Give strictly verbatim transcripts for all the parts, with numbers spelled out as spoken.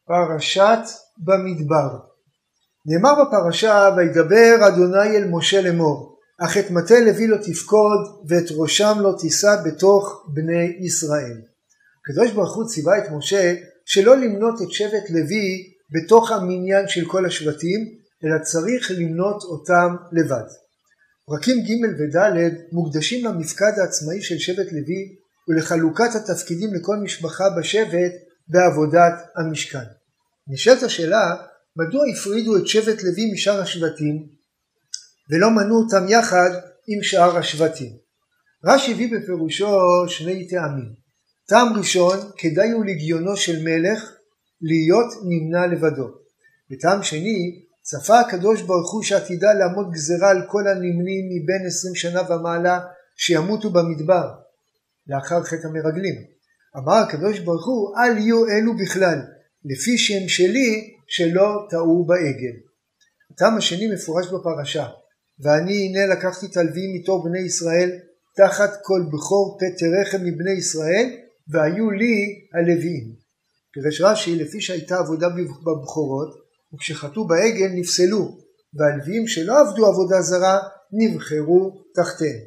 פרשת במדבר. נאמר בפרשה, וידבר אדוני אל משה לאמור, אך את מטה לוי לא תפקוד ואת ראשם לא תישא בתוך בני ישראל. הקדוש ברוך הוא ציווה את משה שלא למנות את שבט לוי בתוך המניין של כל השבטים, אלא צריך למנות אותם לבד. פרקים ג' וד' מוקדשים למפקד העצמאי של שבט לוי ולחלוקת התפקידים לכל משפחה בשבט בעבודת המשכן. נשאלת השאלה, מדוע הפרידו את שבט לוי משאר השבטים ולא מנו אותם יחד עם שאר השבטים? רש"י הביא בפירושו שני טעמים. טעם ראשון, כדאי הוא לגיונו של מלך להיות נמנה לבדו. וטעם שני, צפה הקדוש ברוך הוא שעתידה לעמוד גזרה על כל הנמנים מבין עשרים שנה ומעלה שימותו במדבר לאחר חטא המרגלים. אמר הקדוש ברוך הוא, אל יהיו אלו בכלל, לפי שהם שלי שלא טעו בעגל. הטעם השני מפורש בפרשה, ואני הנה לקחתי את הלוויים מתוך בני ישראל תחת כל בכור פטר רחם מבני ישראל, והיו לי הלוויים. פירש רש"י, לפי שהייתה עבודה בבכורות, וכשחטאו בעגל נפסלו, והלוויים שלא עבדו עבודה זרה נבחרו תחתיהם.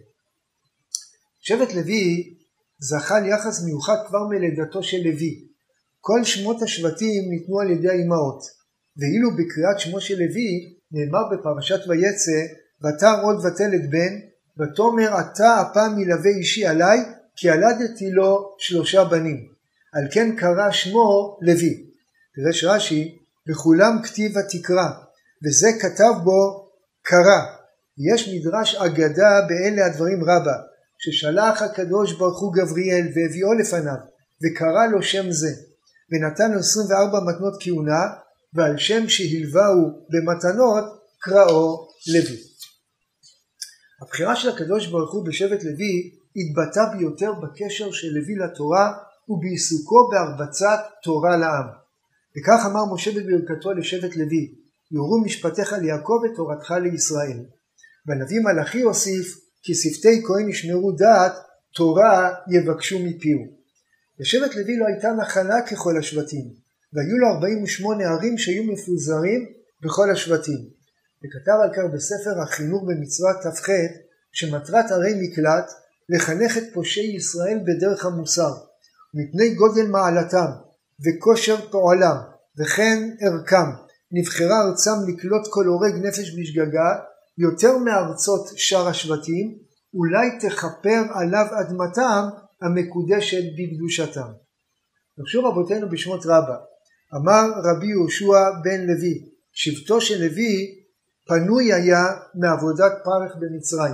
שבט לוי זכה ליחס מיוחד כבר מלידתו של לוי. כל שמות השבטים ניתנו על ידי האימהות, ואילו בקריאת שמו של לוי נאמר בפרשת ויצא, ותר עוד ותלד בן, ותאמר אתה הפעם ילווה אישי עליי, כי ילדתי לו שלושה בנים. על כן קרא שמו לוי. פירש רש"י, בכולם כתיב ותקרא, וזה כתב בו קרא. יש מדרש אגדה באלה הדברים רבה, ששלח הקדוש ברוך הוא גבריאל והביאו לפניו, וקרא לו שם זה, ונתן לו עשרים וארבע מתנות כהונה, ועל שם שהלווהו במתנות קראו לוי. הבחירה של הקדוש ברוך הוא בשבט לוי התבטא ביותר בקשר של לוי לתורה ובעיסוקו בהרבצת תורה לעם. וכך אמר משה בברכתו לשבט לוי, יורו משפטיך ליעקב ותורתך לישראל. והנביא מלאכי הוסיף, כי שפתי כהן ישמרו דעת, תורה יבקשו מפיהו. לשבט לוי לא הייתה נחלה ככל השבטים, והיו לו ארבעים ושמונה ערים שהיו מפוזרים בכל השבטים. וכתב על כך בספר החינוך במצוות ת"ח, שמטרת ערי מקלט לחנך את פושעי ישראל בדרך המוסר, מפני גודל מעלתם וכושר פועלם וכן ערכם, נבחרה ארצם לקלוט כל הורג נפש בשגגה יותר מארצות שאר השבטים, אולי תכפר עליו אדמתם המקודשת בקדושתם. נפשו רבותינו בשמות רבה, אמר רבי יהושע בן לוי, שבטו של לוי פנוי היה מעבודת פרך במצרים.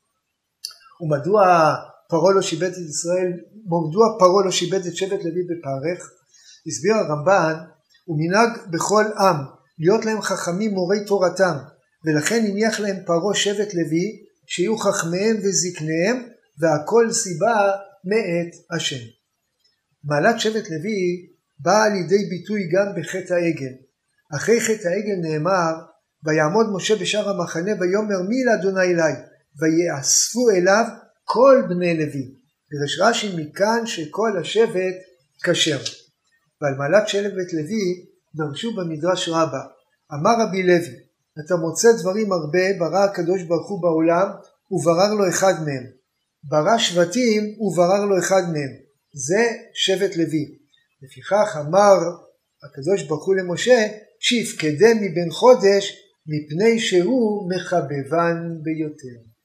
ומדוע פרעה לא שיבט את ישראל, מדוע פרעה לא שיבט את שבט לוי בפרך? הסביר הרמב"ן, ומנהג בכל עם להיות להם חכמים מורי תורתם, ולכן הניח להם פרעה שבט לוי שיהיו חכמיהם וזקניהם, והכל סיבה מאת השם. מעלת שבט לוי באה לידי ביטוי גם בחטא העגל. אחרי חטא העגל נאמר, ויעמוד משה בשער המחנה ויאמר מי לאדוני אלי, ויאספו אליו כל בני לוי. פירש רש"י מכאן שכל השבט כשר. ועל מעלת שבט לוי דרשו במדרש רבה, אמר רבי לוי, אתה מוצא דברים הרבה ברא הקדוש ברוך הוא בעולם וברר לו אחד מהם, ברא שבטים וברר לו אחד מהם, זה שבט לוי. לפיכך אמר הקדוש ברוך הוא למשה, שיפקדם מבן חודש מפני שהוא מחבבן ביותר.